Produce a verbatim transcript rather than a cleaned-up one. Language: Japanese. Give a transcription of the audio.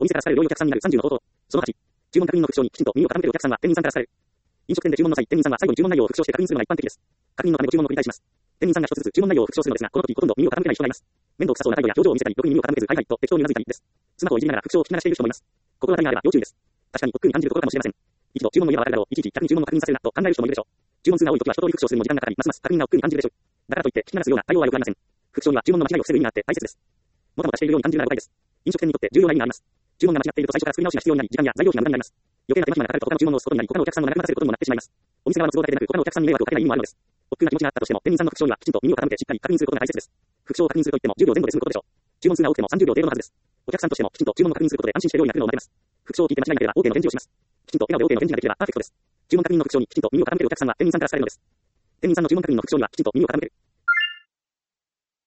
お店から好かれる良いお客さんになるさんじゅうの方法。そのはち、注文確認の復唱にきちんと耳を傾けるお客さんは店員さんから好かれる。飲食店で注文の際、店員さんは最後に注文内容を復唱して確認するのが一般的です。確認のためご注文を繰り返します。店員さんが一つずつ注文内容を復唱するのですが、この時ほとんど耳を傾けない人がいます。面倒くさそうな態度や表情を見せたり、ろくに耳を傾けず、はいはいと適当にうなずいたりです。スマホをいじりながら復唱を聞き流している人もいます。心当たりがあれば要注意です。確かに億劫に感じるところかもしれません。一度注文の意がわかるだろう、いちいち客に注文を確認させるなと考える人もいるでしょう。注文数が多い時は一通り復唱するにも時間がかかり、ますます確認が億劫に感じるでしょう。だからといって聞き流すような対応は良くありません。復唱には注文の間違いを防ぐ意味があって大切です。もたもたしているように感じるなら誤解です。飲食店にとって重要な意味があります。注文が間違っていると最初から作り直しが必要になり、時間や材料費が無駄になります。余計な手間暇がかかると他の注文を押すことになり、他のお客さんを悩ませることにもなってしまいます。お店側の都合だけでなく、他のお客さんに迷惑をかけない意味もあるのです。億劫な気持ちがあったとしても、店員さんの復唱にはきちんと耳を傾けてしっかり確認することが大切です。復唱を確認するといってもじゅうびょう前後で済むことでしょう。注文数が多くてもさんじゅうびょう程度のはずです。お客さんとしてもきちんと注文を確認することで安心して料理が来るのを待てます。復唱を聞いて間違いなければ OK の返事をします。きちんと笑顔で OK の返事ができればパーフェクトです。注文確認の復唱にきちんと耳を傾けるお客さんは店員さんから好かれるのです。店員さんの注文確認の復唱にはきちんと耳を傾ける。